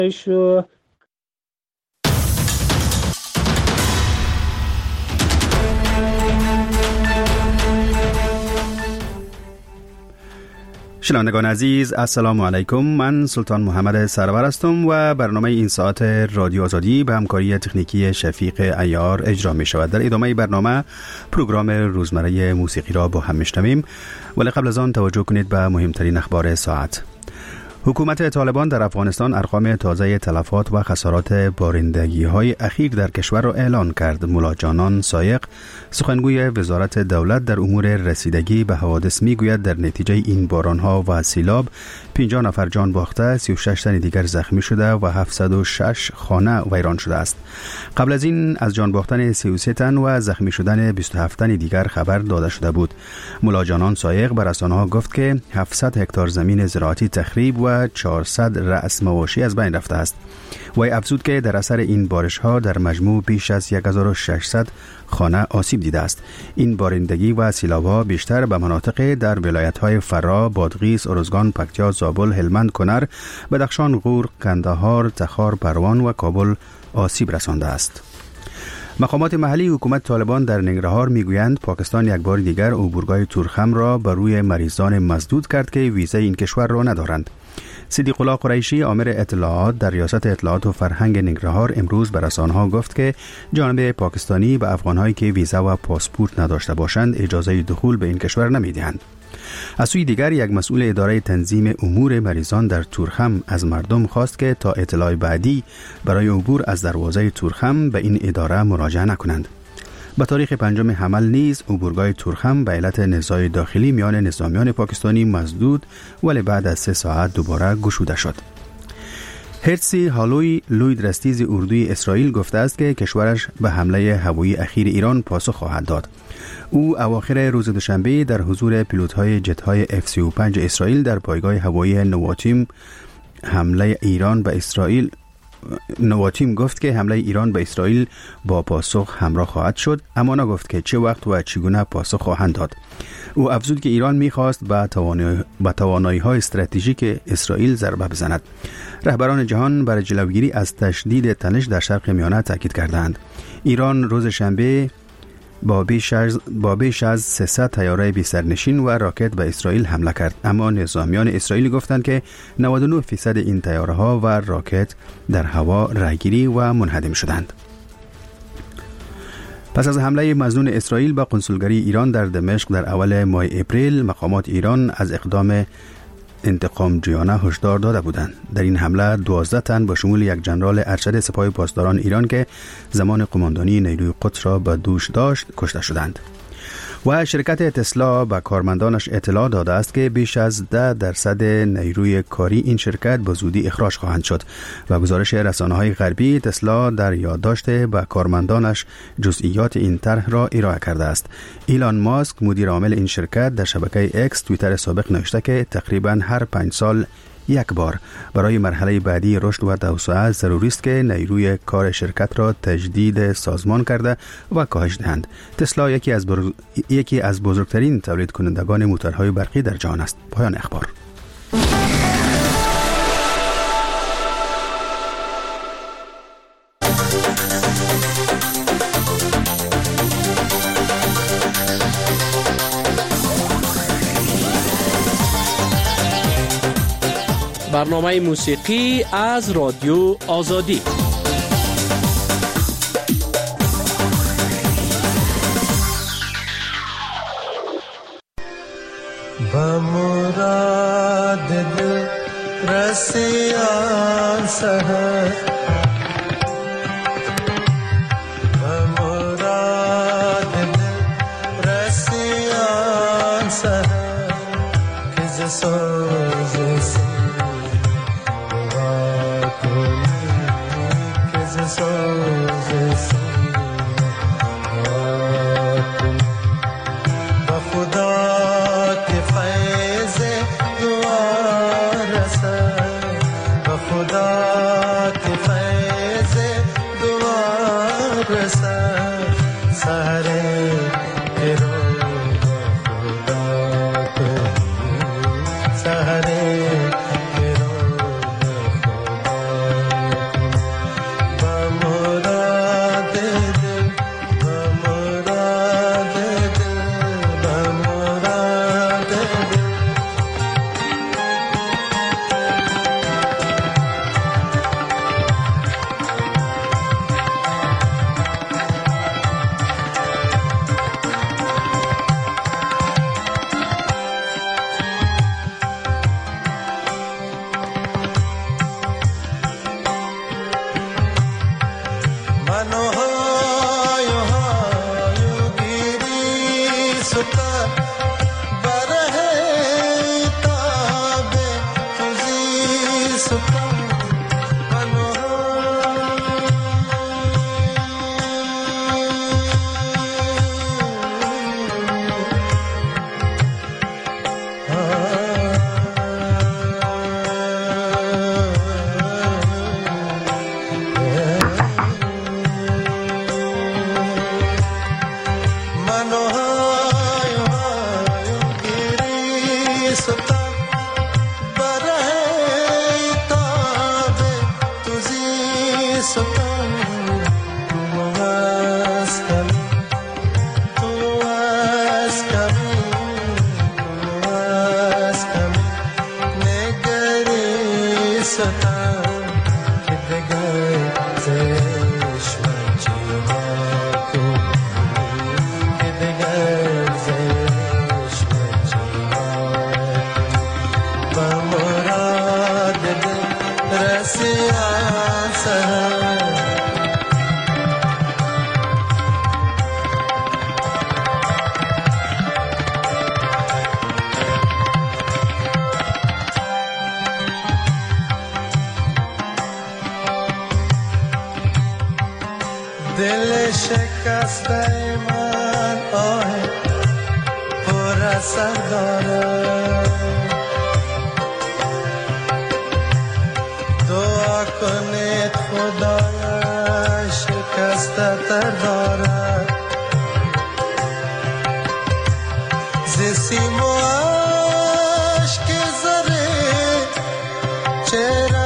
شو. شنوندگان عزیز، السلام علیکم. من سلطان محمد سرور هستم و برنامه این ساعت رادیو آزادی به همکاری تکنیکی شفیق عیار اجرا می شود. در ادامه برنامه پروگرام روزمره موسیقی را با هم میشنویم، ولی قبل از آن توجه کنید به مهمترین اخبار ساعت. حکومت طالبان در افغانستان ارقام تازه تلفات و خسارات بارندگی‌های اخیر در کشور را اعلان کرد. ملا جانان سایق، سخنگوی وزارت دولت در امور رسیدگی به حوادث میگوید در نتیجه این باران‌ها و سیلاب 50 نفر جان باخته، 36 تن دیگر زخمی شده و 706 خانه ویران شده است. قبل از این از جان باختن 33 تن و زخمی شدن 27 تن دیگر خبر داده شده بود. ملا جانان سایق به رسانه‌ها گفت که 700 هکتار زمین زراعتی تخریب و 400 رأس مواشی از بین رفته است. وی افزود که در اثر این بارش‌ها در مجموع بیش از 1600 خانه آسیب دیده است. این بارندگی و سیلاب‌ها بیشتر به مناطق در ولایت‌های فرا، بادغیس، ارزگان، پکتیا، زابل، هلمند، کنر، بدخشان، غور، قندهار، تخار، پروان و کابل آسیب رسانده است. مقامات محلی حکومت طالبان در ننگرهار میگویند پاکستان یک بار دیگر عبورگاه تورخم را بر روی مریضان مسدود کرد که ویزه این کشور را ندارند. صدیق الله قریشی، آمر اطلاعات در ریاست اطلاعات و فرهنگ ننگرهار، امروز به رسانه‌ها گفت که جانب پاکستانی به افغان‌هایی که ویزه و پاسپورت نداشته باشند اجازه دخول به این کشور نمی‌دهند. از سوی دیگر یک مسئول اداره تنظیم امور مریضان در تورخم از مردم خواست که تا اطلاع بعدی برای عبور از دروازه تورخم به این اداره مراجعه نکنند. به تاریخ 5 حمل نیز عبورگاه تورخم به علت نزاع داخلی میان نظامیان پاکستانی مسدود، ولی بعد از 3 ساعت دوباره گشوده شد. هرسی هالوی، لوی رستیز اردوی اسرائیل گفته است که کشورش به حمله هوایی اخیر ایران پاسخ خواهد داد. او اواخر روز دوشنبه در حضور پیلوت‌های جت‌های F-35 اسرائیل در پایگاه هوایی نواتیم گفت که حمله ایران به اسرائیل با پاسخ همراه خواهد شد، اما نگفت که چه وقت و چگونه پاسخ خواهند داد. او افزود که ایران می‌خواست به توانایی‌های استراتژیک اسرائیل ضربه بزند. رهبران جهان برای جلوگیری از تشدید تنش در شرق میانه تاکید کردند. ایران روز شنبه با بیش از 300 طیاره بی‌سرنشین و راکت به اسرائیل حمله کرد، اما نظامیان اسرائیل گفتند که 99% این طیاره‌ها و راکت در هوا رهگیری و منهدم شدند. پس از حمله مظنون اسرائیل به قنسولگری ایران در دمشق در اول ماه اپریل، مقامات ایران از اقدام انتقام جویانه هشدار داده بودند. در این حمله 12 تن با شمول یک جنرال ارشد سپاه پاسداران ایران که زمان قماندانی نیروی قدس را به دوش داشت کشته شدند. و شرکت تسلا به کارمندانش اطلاع داده است که بیش از 10% نیروی کاری این شرکت به زودی اخراج خواهند شد. و گزارش رسانه‌های غربی، تسلا در یادداشت به کارمندانش جزئیات این طرح را ارائه کرده است. ایلان ماسک، مدیر عامل این شرکت، در شبکه اکس توییتر سابق نوشته که تقریباً هر 5 سال یک بار برای مرحله بعدی رشد و توسعه ضروری است که نیروی کار شرکت را تجدید سازمان کرده و کاهش دهند. تسلا یکی از بزرگترین تولید کنندگان موتورهای برقی در جهان است. پایان اخبار. برنامه موسیقی از رادیو آزادی. بمراد دل رسیان سهر، بمراد دل رسیان سهر که ز سوز دل شکسته من آه پر اثر دارد، دعا کنید خدایا شکسته تر دارد، ز سیم و اشک زره چهره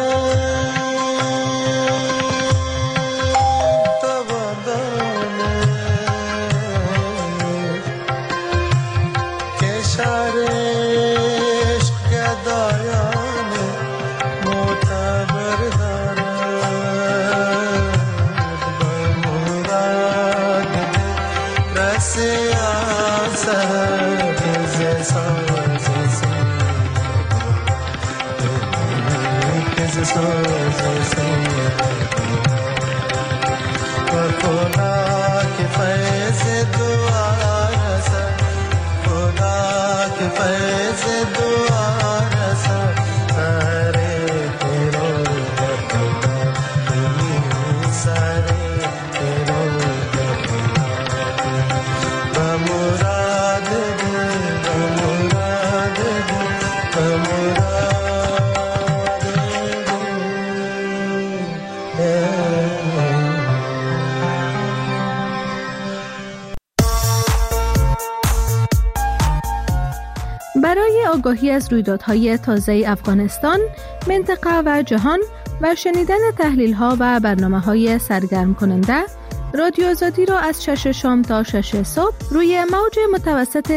برای آگاهی از رویدادهای تازه افغانستان، منطقه و جهان و شنیدن تحلیل‌ها و برنامه‌های سرگرم کننده، رادیو آزادی را از 6 شام تا 6 صبح روی موج متوسط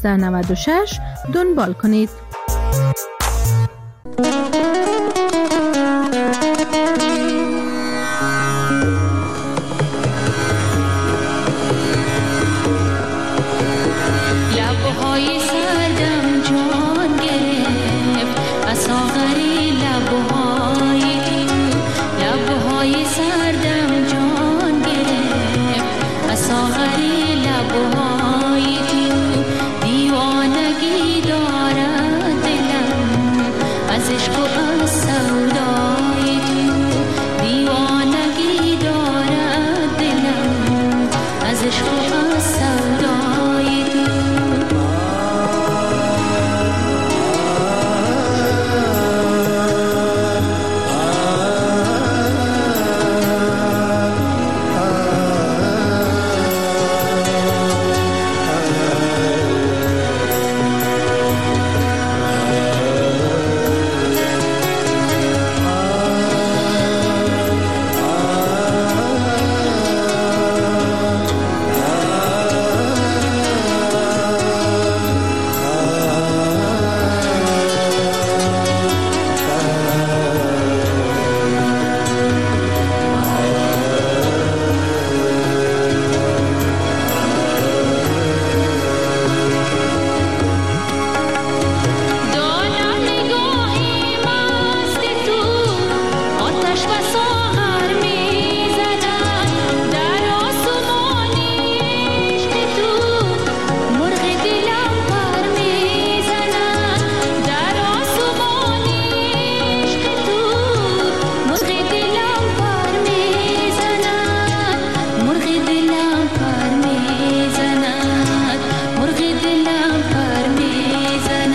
1296 دنبال کنید.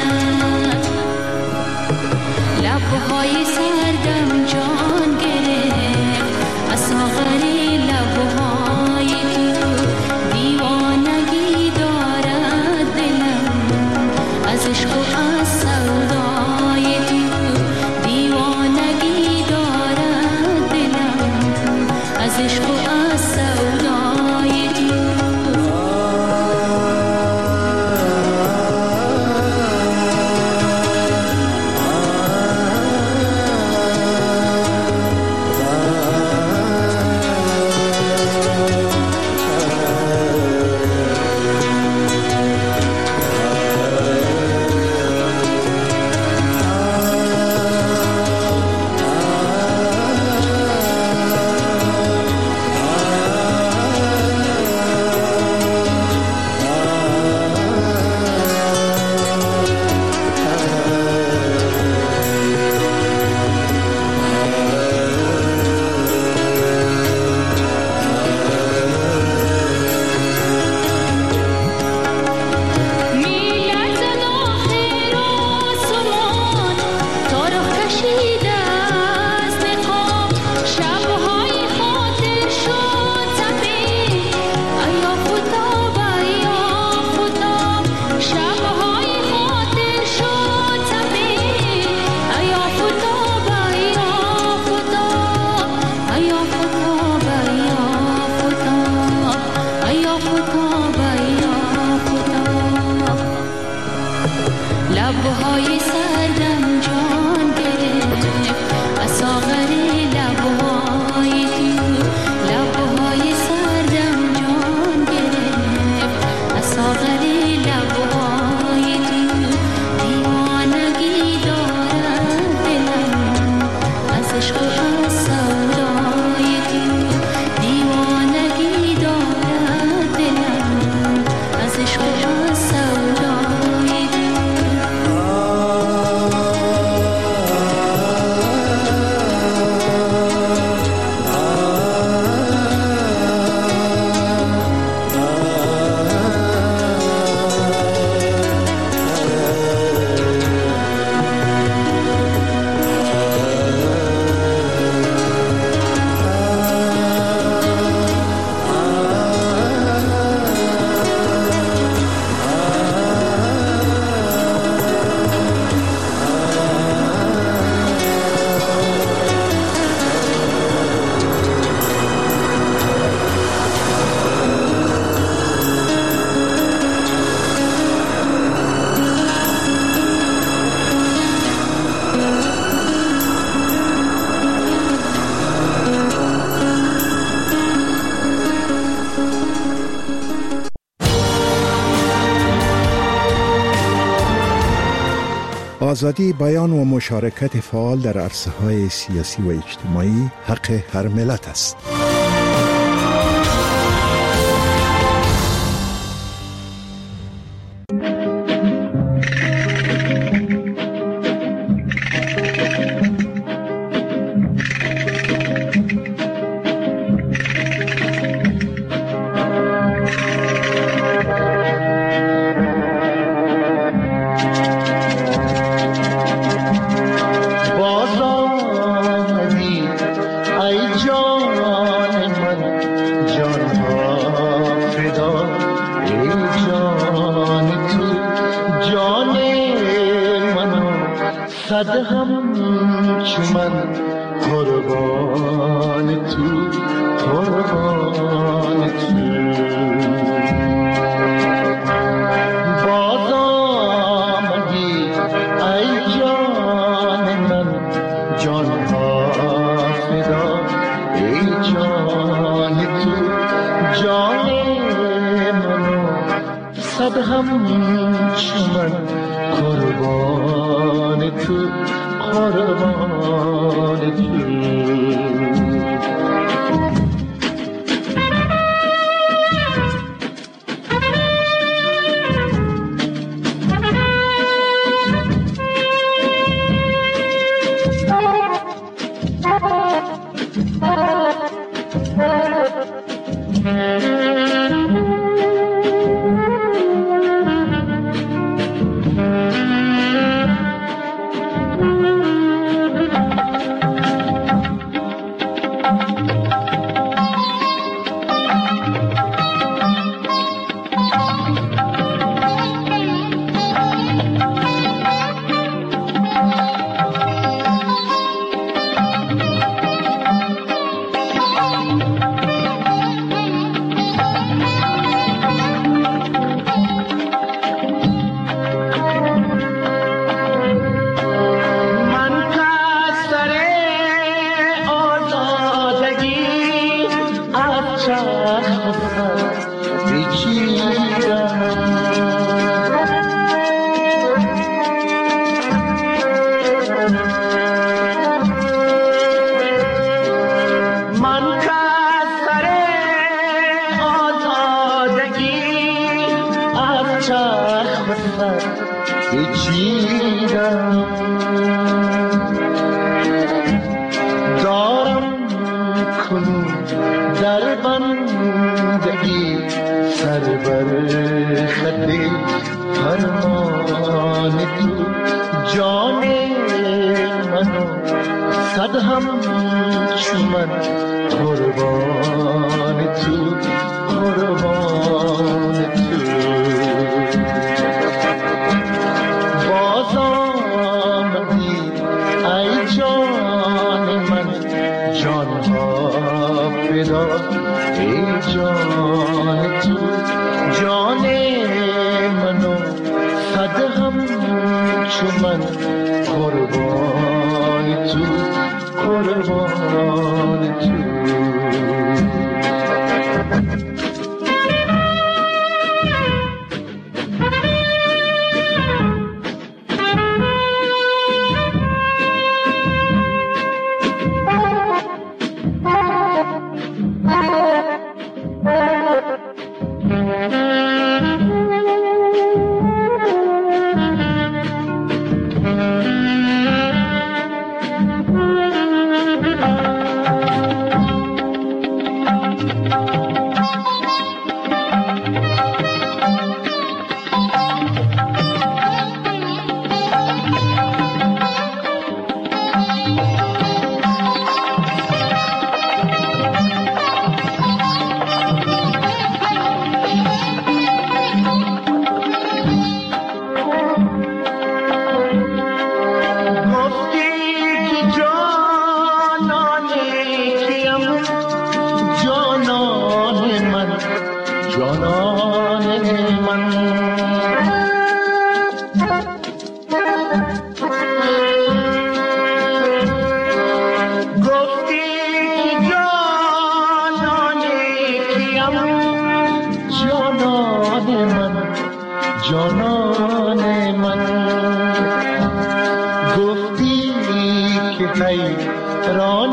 لبهای سردم جان گرفت آزادی بیان و مشارکت فعال در عرصه‌های سیاسی و اجتماعی حق هر ملت است.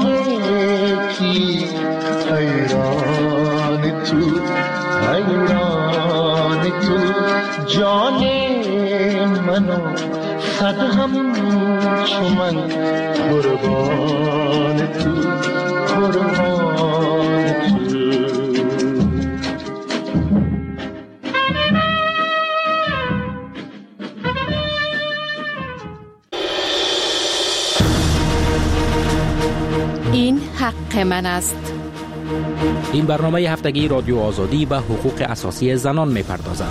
کی حیران تو جان منو صد هم چو من قربان تو این حق من است. این برنامه هفتگی رادیو آزادی به حقوق اساسی زنان می‌پردازد.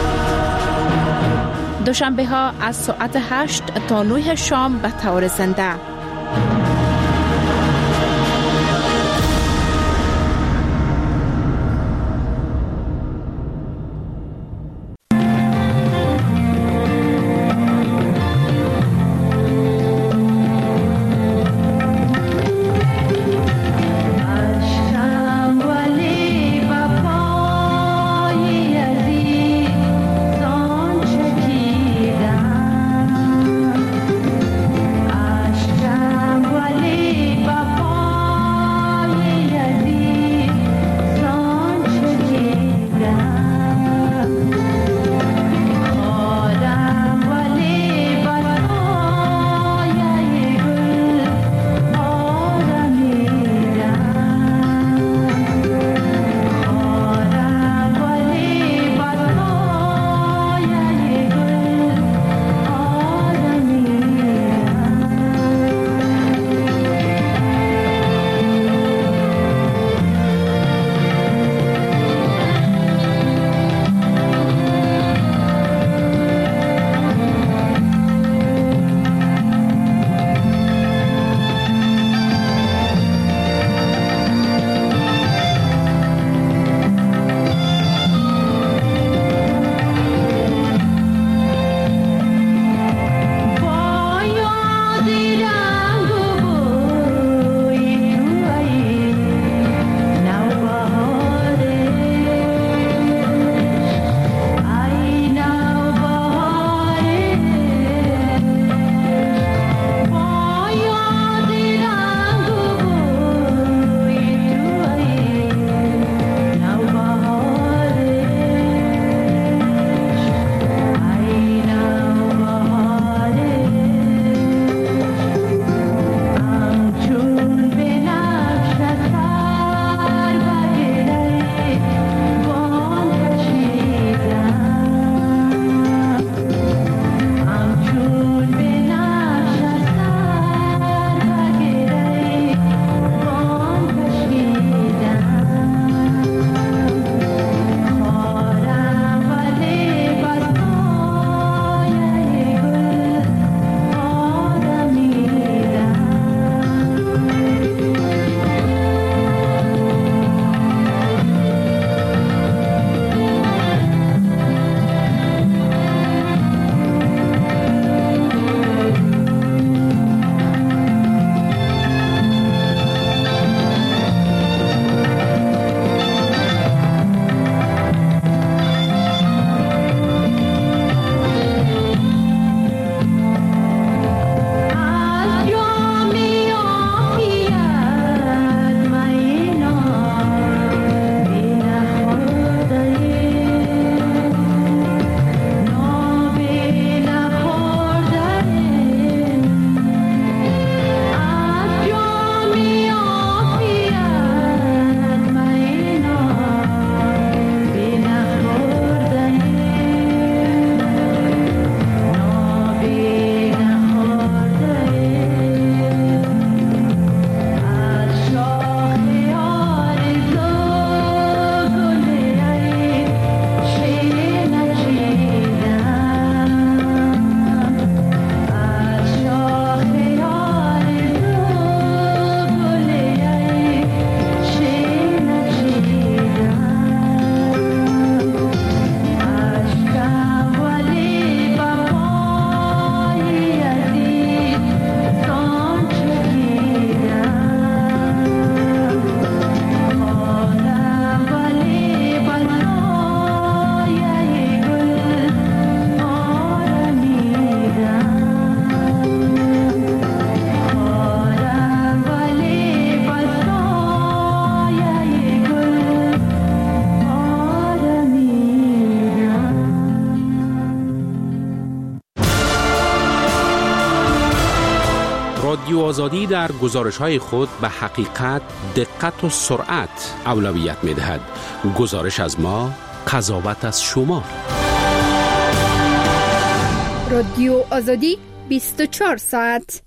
دوشنبه ها از ساعت 8 تا 9 شام به طور زنده. Ashtam آزادی در گزارش‌های خود به حقیقت، دقت و سرعت اولویت می‌دهد. گزارش از ما، قضاوت از شما. رادیو آزادی 24 ساعت.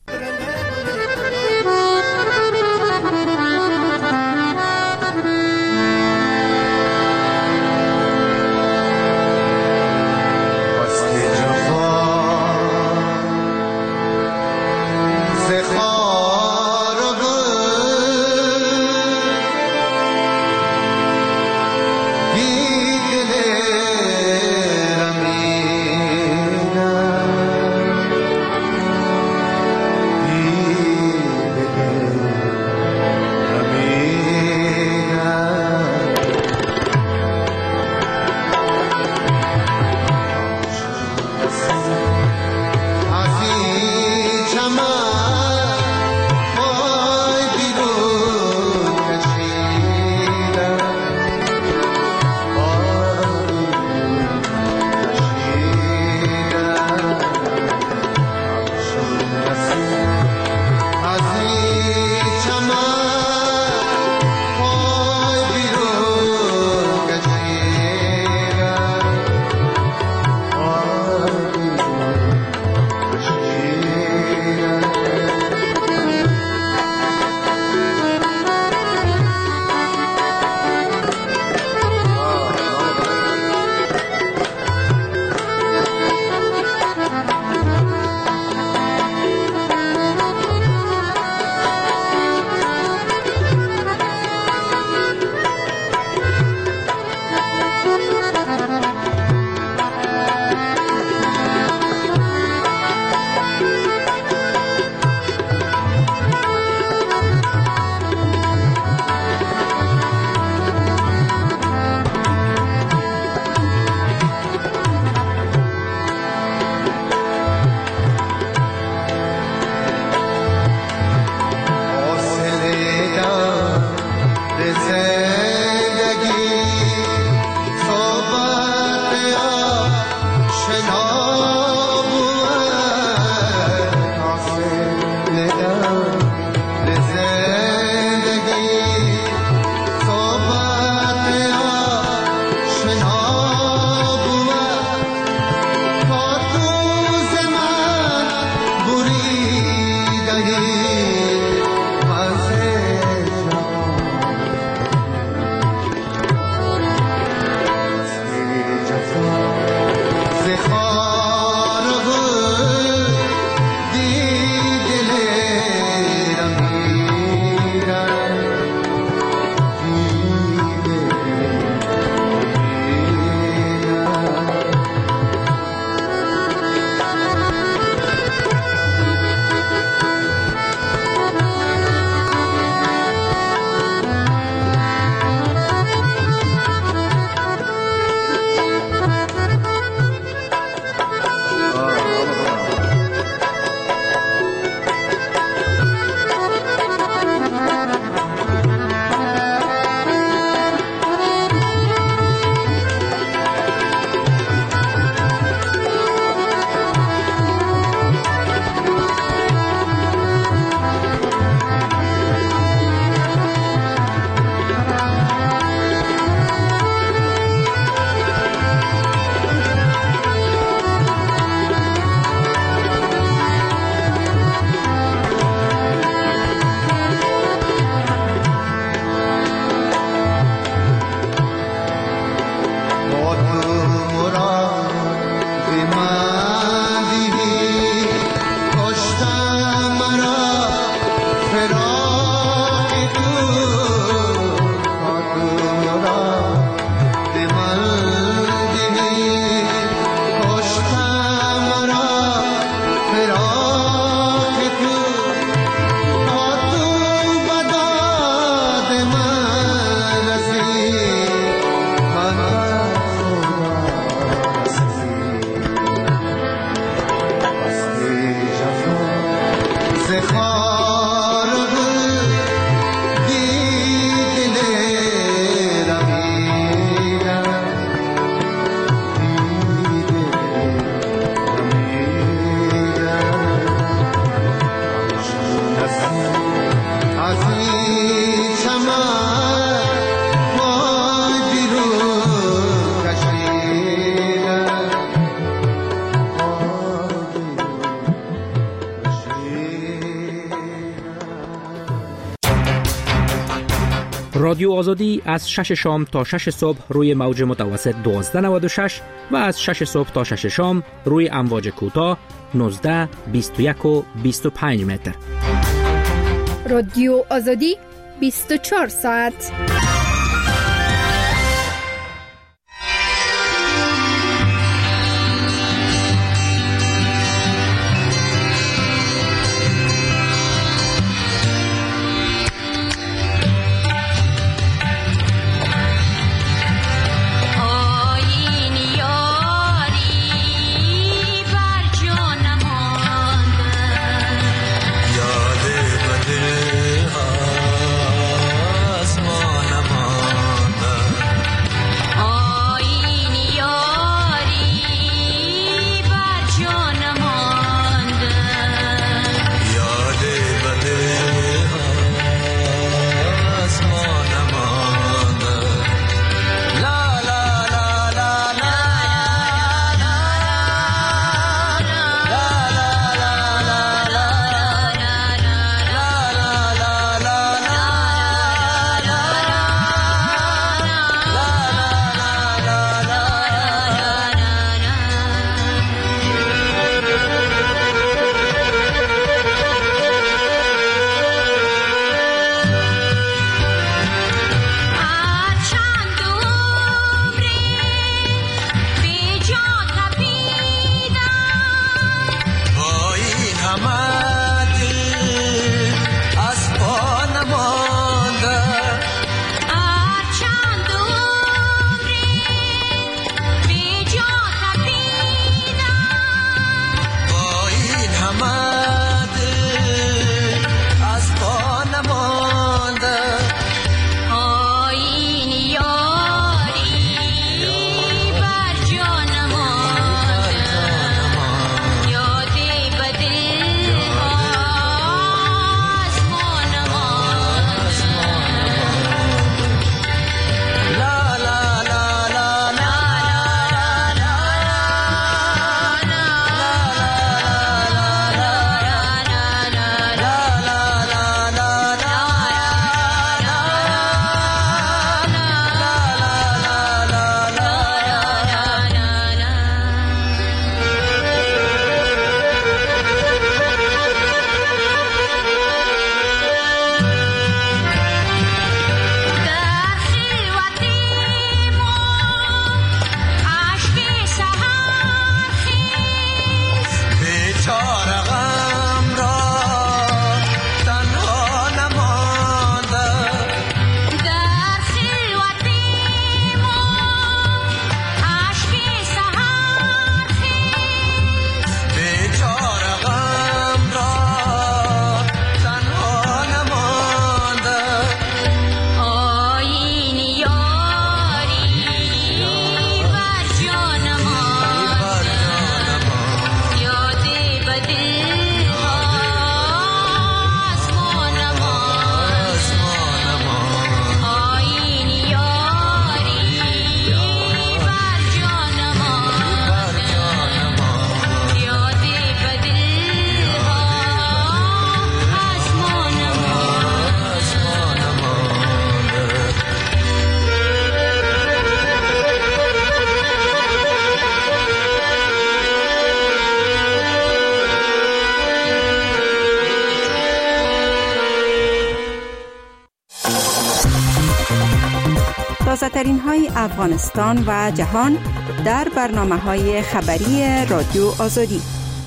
رادیو آزادی از 6 شام تا 6 صبح روی موج متوسط 1296 و از 6 صبح تا 6 شام روی امواج کوتاه 19، 21 و 25 متر. رادیو آزادی 24 ساعت. تازه‌ترین های افغانستان و جهان در برنامه‌های خبری رادیو آزادی.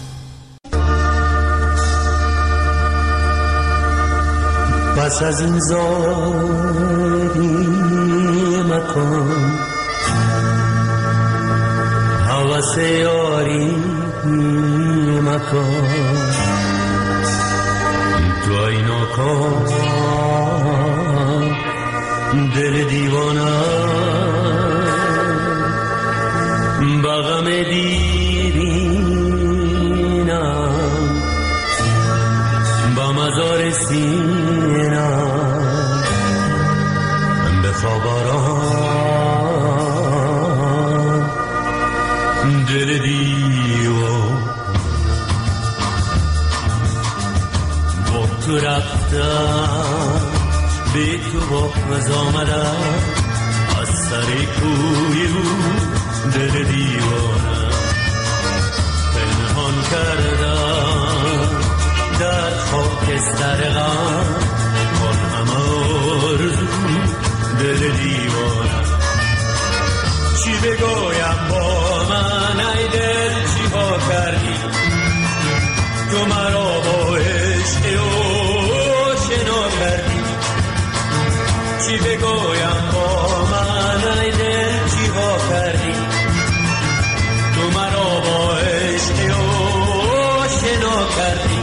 پس از این زاری مکن هوس یاری مکن تو اینا کن دل دیوانه بغم دیرینم با مزار سینم بخواب آرام دل دیوان با تو رفتم بی تو باز آمدم از سر کوی او دل دیوانم پنهان کردم در خاکستر غم آن همه آرزو دل دیوانم چی بگویم با من ای دل چی ها کردی تو مرا با عشق او شنا کردی چی بگویم با من ای دل چی ها کردی تو مرا با عشق او شنا کردی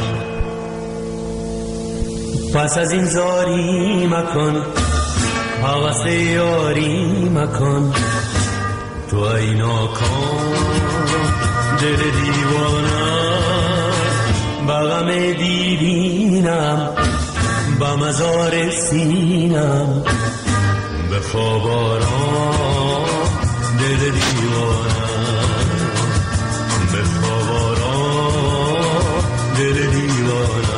پس از این زاری مکن حوث یاری مکن تو ای ناکام دل دیوانه با غم دیرینم با مزار سینم به خواب آرام دل دیوانه به خواب آرام دل دیوانه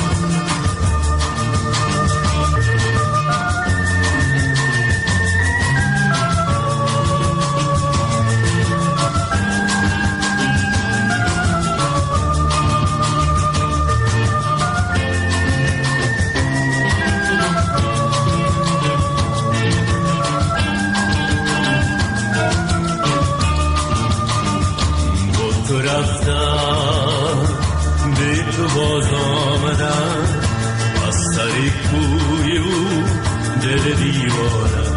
باز آمدم از سر کوی او دل دیوانم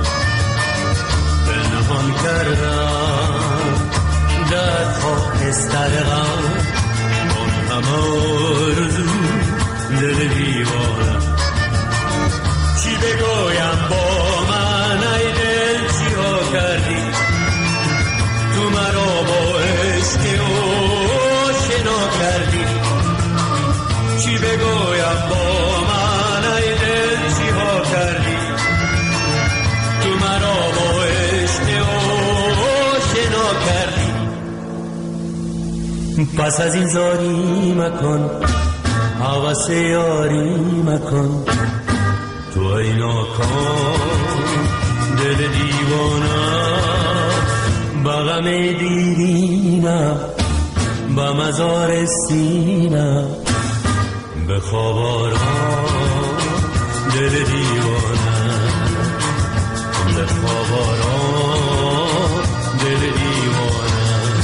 پنهان کردم در خاکستر غم آن همه آرزو دل دیوانم چی بگویم با من ای دل چی ها کردی تو مرا با عشق او شنا کردی چی بگویم با من ای دل چی ها کردی تو مرا با عشق او شنا کردی پس از این زاری مکن حوث یاری مکن تو ای ناکام دل دیوانه با غم دیرینم با مزار سینم به خواب آرام دل دیوانه به خواب آرام دل دیوانه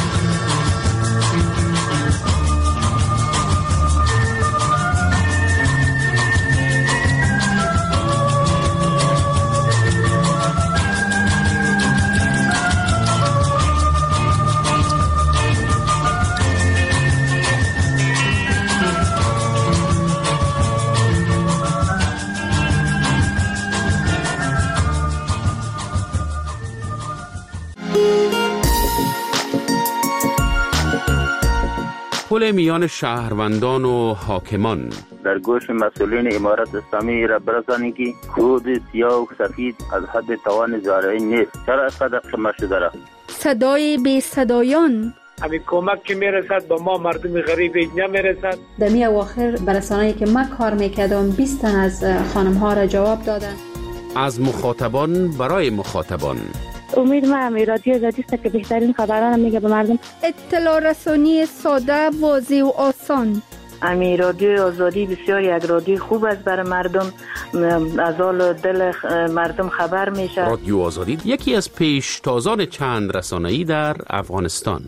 پل میان شهروندان و حاکمان در گوش مسئولین امارت اسلامی را برسانید که کود سیاه و سفید از حد توان زارعی نیست. چرا اینقدر قمه شده را؟ صدای بی صدایان همین کمک که میرسد با ما مردم غریب اینجا میرسد. در می اواخر برسانه‌ای که من کار میکردم 20 تن از خانم ها را جواب دادن. از مخاطبان برای مخاطبان امید من رادیو آزادی است که بهترین خبران میگه به مردم. اطلاع رسانی ساده، واضح و آسان. امی رادیو آزادی بسیار یک رادیو خوب است برای مردم، از حال دل مردم خبر میشه. رادیو آزادی یکی از پیشتازان چند رسانه‌ای در افغانستان.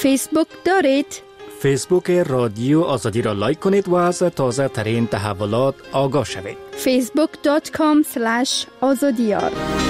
فیسبوک دارید؟ فیسبوک رادیو آزادی را لایک کنید و از تازه ترین تحولات آگاه شوید. facebook.com/azadiyar.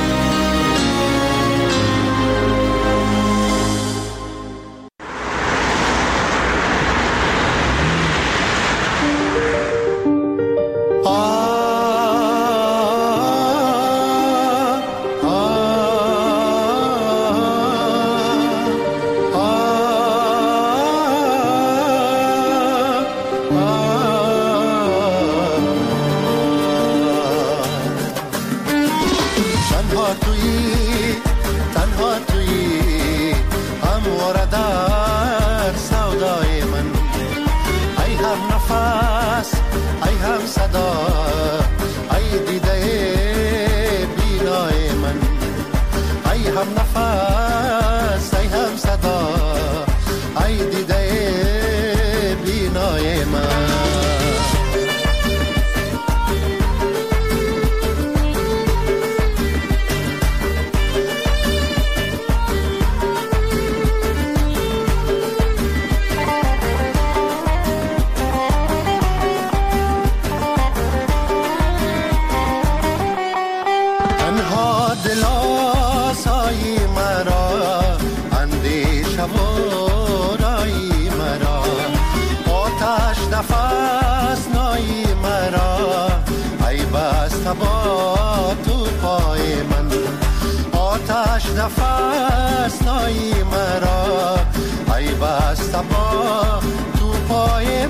نفس نایی مرا ای بسته با تو پای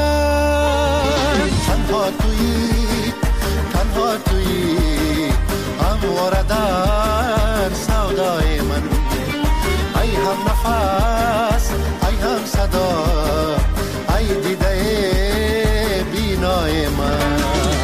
من تنها تویی همواره در سودای من ای هم نفس ای هم صدا ای دیده بینای من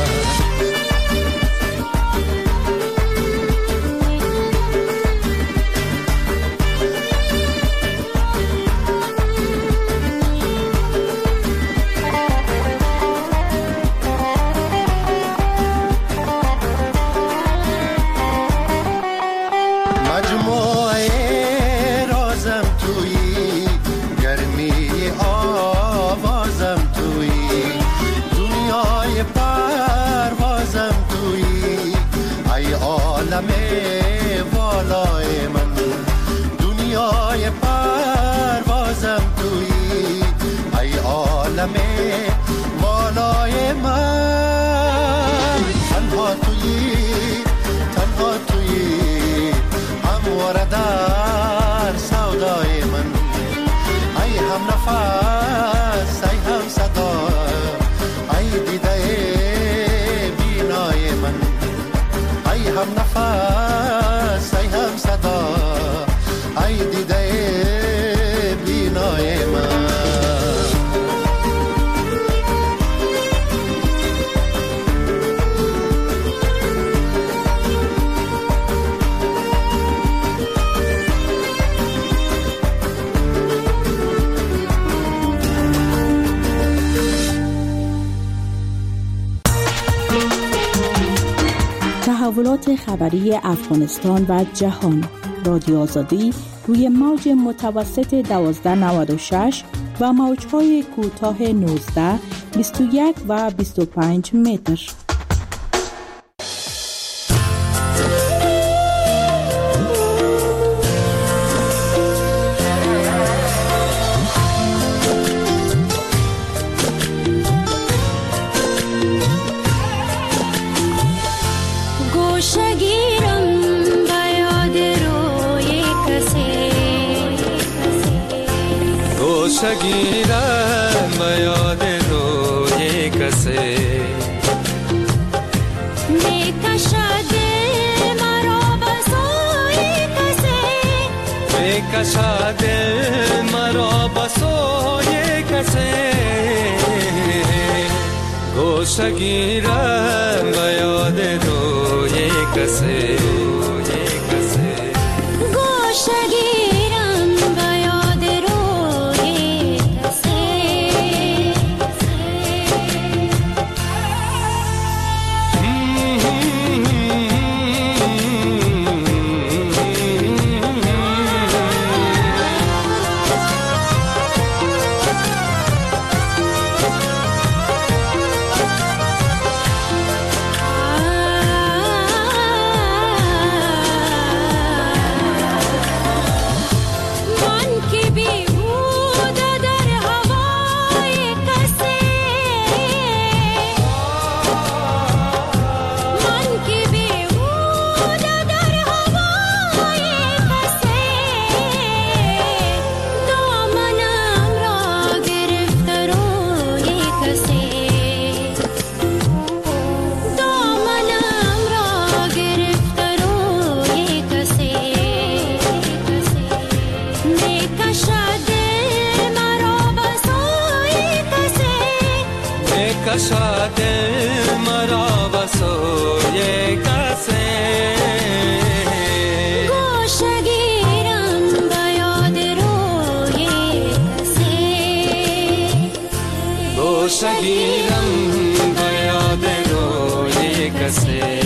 والای من دنیای پروازم تویی ای عالم والای من تنها تویی همواره در سودای من ای هم نفس ای هم صدا ای دیده بینای من ای هم نفس ای هم صدا ای دیده بینای من تحولات خبری افغانستان و جهان. رادیو آزادی روی موج متوسط 1296 و موج‌های کوتاه 19، 21 و 25 متر. گیرم به یاد روی کسی میکشد مرا به سوی کسی میکشد مرا به سوی کسی گوشه گیرم به یاد روی کسی کشد دل مرا به سوی کسی گوشه گیرم به یاد روی کسی گوشه گیرم به یاد روی کسی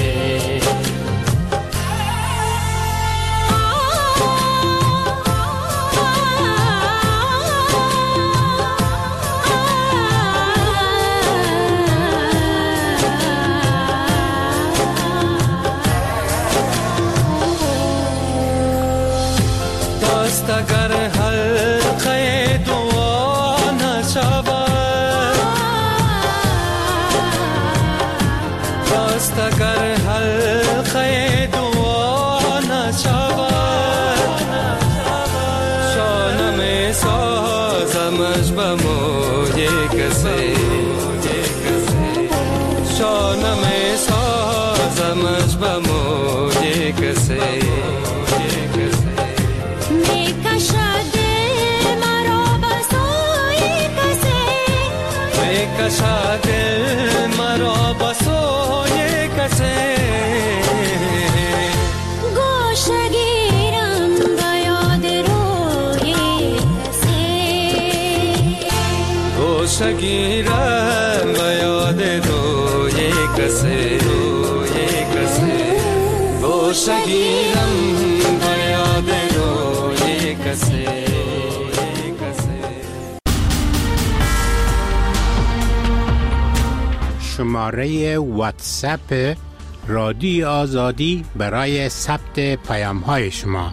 اگر حلقه دعا نشود راست اگر حلقه دعا نشود شانه می سازمش به موی کسی شانه می سازمش به موی کسی کشد دل مرا به سوی کسی گوشه گیرم به یاد روی کسی گوشه گیرم به یاد روی کسی گوشه گیرم به یاد روی کسی شماره واتساپ رادیو آزادی برای ثبت پیام های شما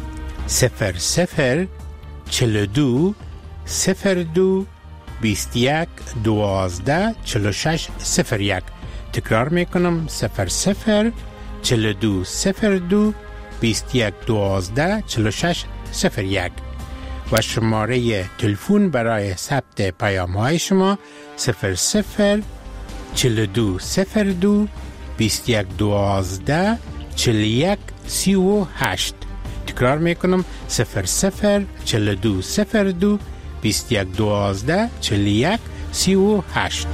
00 42 02 21 12 46 01. تکرار میکنم 00 42 02 21 12 46 01 و شماره تلفن برای ثبت پیام های شما 00 42 02 21 12 41 38. تکرار میکنم 00 42 02 21 12 41 38.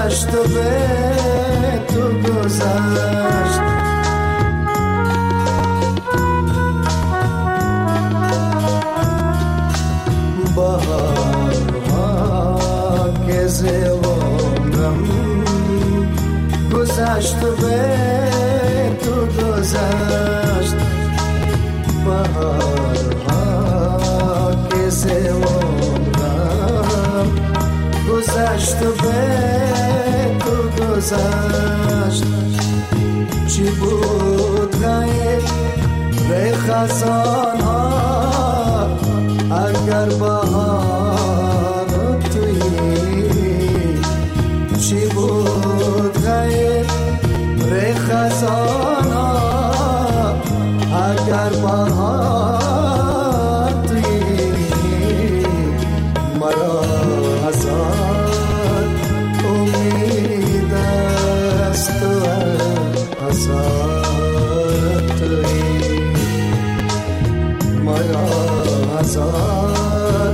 گذشت و به تو گذشت بهارها که ز عمرم گذشت و به تو گذشت بهارها که ز عمرم گذشت و به تو گذشت چی بود غیر خزان ها اگر بهار تویی چی بود غیر خزان ها اگر بهار تویی مرا هزار امید است و هزار تویی مرا هزار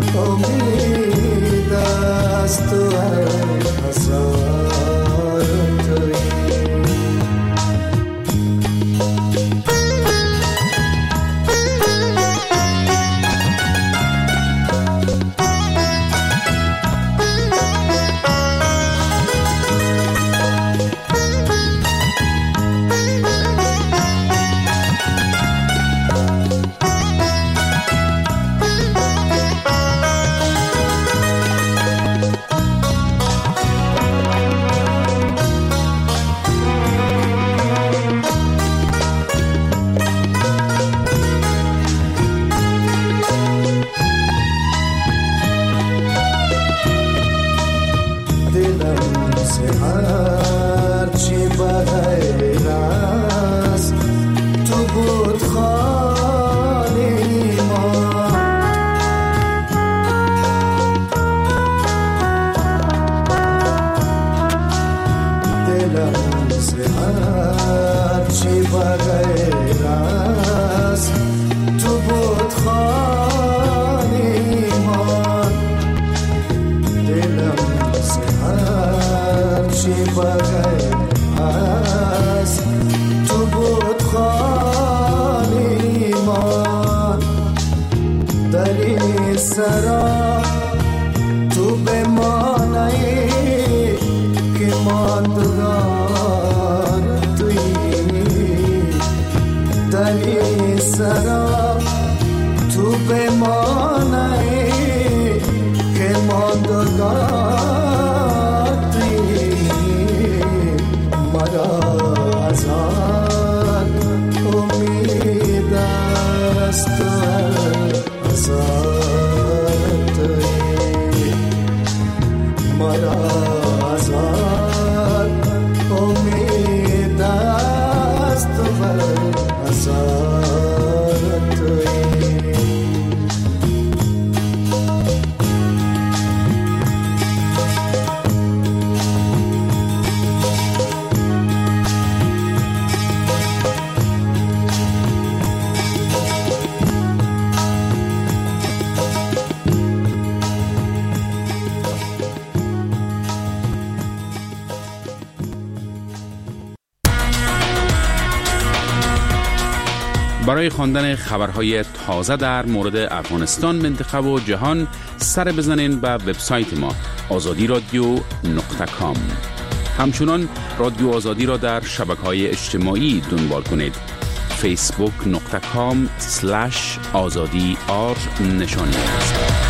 امید است و هزار تویی برای خواندن خبرهای تازه در مورد افغانستان، منطقه و جهان سر بزنین به وبسایت ما azadiradio.com. همچنان رادیو آزادی را در شبکه‌های اجتماعی دنبال کنید. facebook.com/azadi_r نشانی است.